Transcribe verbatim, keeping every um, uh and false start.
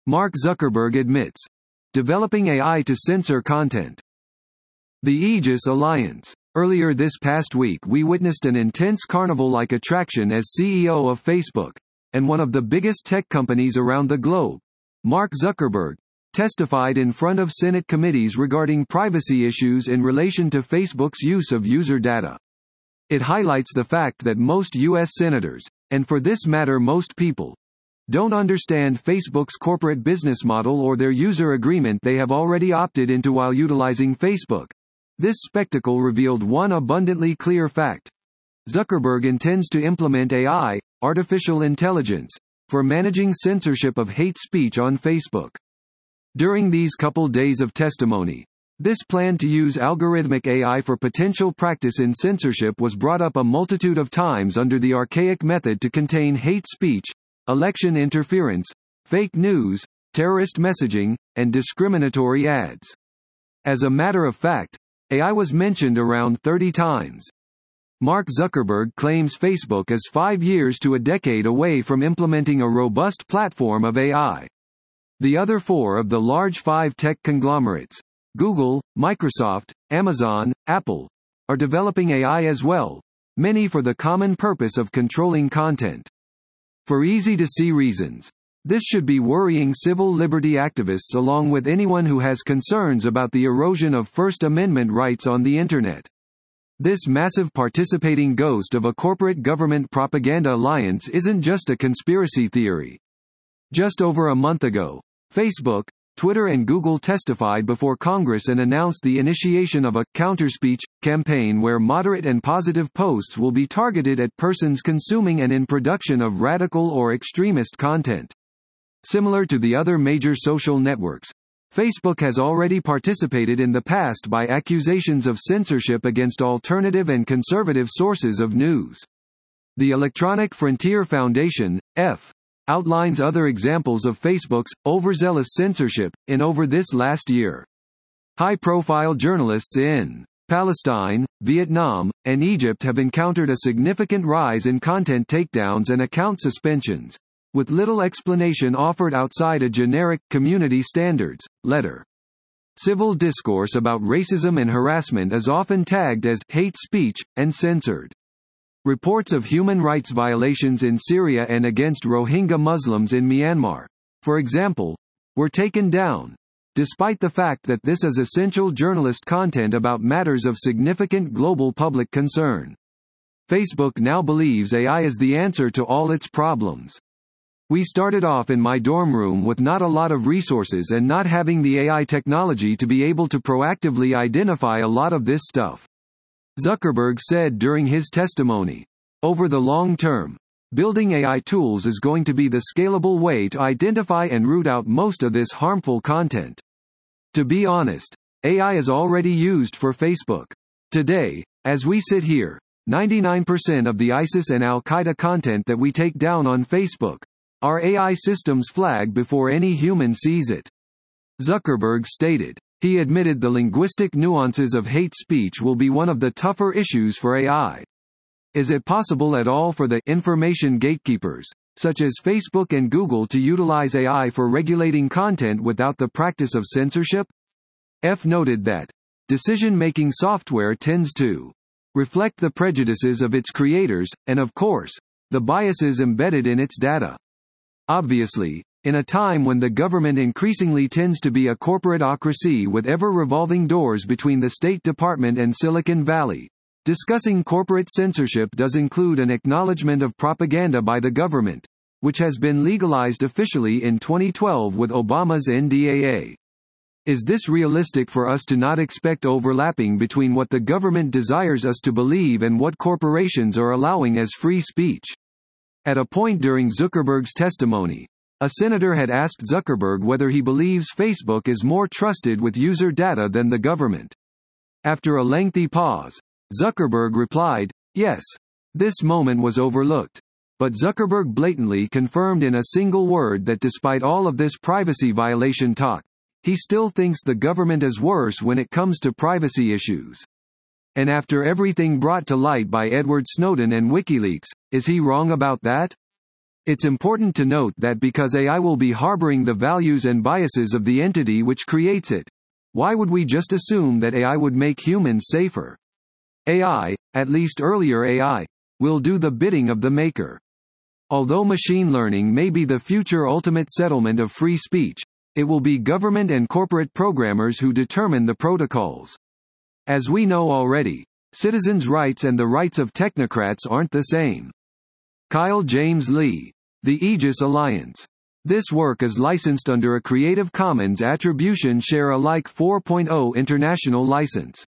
Mark Zuckerberg admits. Developing A I to censor content. The Aegis Alliance. Earlier this past week we witnessed an intense carnival-like attraction as C E O of Facebook, and one of the biggest tech companies around the globe, Mark Zuckerberg, testified in front of Senate committees regarding privacy issues in relation to Facebook's use of user data. It highlights the fact that most U S senators, and for this matter most people, don't understand Facebook's corporate business model or their user agreement they have already opted into while utilizing Facebook. This spectacle revealed one abundantly clear fact. Zuckerberg intends to implement A I, artificial intelligence, for managing censorship of hate speech on Facebook. During these couple days of testimony, this plan to use algorithmic A I for potential practice in censorship was brought up a multitude of times under the archaic method to contain hate speech, election interference, fake news, terrorist messaging, and discriminatory ads. As a matter of fact, A I was mentioned around thirty times. Mark Zuckerberg claims Facebook is five years to a decade away from implementing a robust platform of A I. The other four of the large five tech conglomerates, Google, Microsoft, Amazon, Apple, are developing A I as well, many for the common purpose of controlling content. For easy-to-see reasons, this should be worrying civil liberty activists along with anyone who has concerns about the erosion of First Amendment rights on the Internet. This massive participating ghost of a corporate government propaganda alliance isn't just a conspiracy theory. Just over a month ago, Facebook, Twitter and Google testified before Congress and announced the initiation of a counterspeech campaign where moderate and positive posts will be targeted at persons consuming and in production of radical or extremist content. Similar to the other major social networks, Facebook has already participated in the past by accusations of censorship against alternative and conservative sources of news. The Electronic Frontier Foundation, E F, outlines other examples of Facebook's overzealous censorship in over this last year. High-profile journalists in Palestine, Vietnam, and Egypt have encountered a significant rise in content takedowns and account suspensions, with little explanation offered outside a generic community standards letter. Civil discourse about racism and harassment is often tagged as hate speech and censored. Reports of human rights violations in Syria and against Rohingya Muslims in Myanmar, for example, were taken down, despite the fact that this is essential journalist content about matters of significant global public concern. Facebook now believes A I is the answer to all its problems. We started off in my dorm room with not a lot of resources and not having the A I technology to be able to proactively identify a lot of this stuff. Zuckerberg said during his testimony, over the long term, building A I tools is going to be the scalable way to identify and root out most of this harmful content. To be honest, A I is already used for Facebook. Today, as we sit here, ninety-nine percent of the ISIS and Al-Qaeda content that we take down on Facebook our A I systems flag before any human sees it. Zuckerberg stated. He admitted the linguistic nuances of hate speech will be one of the tougher issues for A I. Is it possible at all for the information gatekeepers, such as Facebook and Google, to utilize A I for regulating content without the practice of censorship? F noted that decision-making software tends to reflect the prejudices of its creators, and of course, the biases embedded in its data. Obviously, in a time when the government increasingly tends to be a corporateocracy with ever-revolving doors between the State Department and Silicon Valley, discussing corporate censorship does include an acknowledgement of propaganda by the government, which has been legalized officially in twenty twelve with Obama's N D A A. Is this realistic for us to not expect overlapping between what the government desires us to believe and what corporations are allowing as free speech? At a point during Zuckerberg's testimony, a senator had asked Zuckerberg whether he believes Facebook is more trusted with user data than the government. After a lengthy pause, Zuckerberg replied, yes. This moment was overlooked. But Zuckerberg blatantly confirmed in a single word that despite all of this privacy violation talk, he still thinks the government is worse when it comes to privacy issues. And after everything brought to light by Edward Snowden and WikiLeaks, is he wrong about that? It's important to note that because A I will be harboring the values and biases of the entity which creates it, why would we just assume that A I would make humans safer? A I, at least earlier A I, will do the bidding of the maker. Although machine learning may be the future ultimate settlement of free speech, it will be government and corporate programmers who determine the protocols. As we know already, citizens' rights and the rights of technocrats aren't the same. Kyle James Lee. The Aegis Alliance. This work is licensed under a Creative Commons Attribution Share Alike four point oh international license.